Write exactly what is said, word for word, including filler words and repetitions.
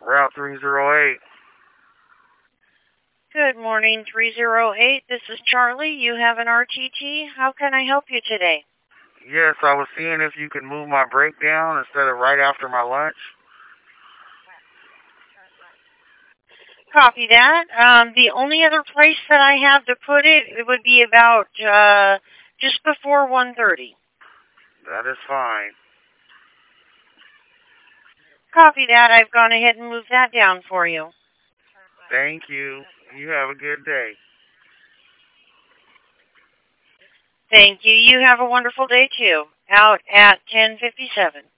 Route three zero eight. Good morning, three zero eight. This is Charlie. You have an R T T. How can I help you today? Yes, I was seeing if you could move my break down instead of right after my lunch. Copy that. Um, the only other place that I have to put it, it would be about uh, just before one thirty. That is fine. Copy that. I've gone ahead and moved that down for you. Thank you. You have a good day. Thank you. You have a wonderful day, too. Out at ten fifty-seven.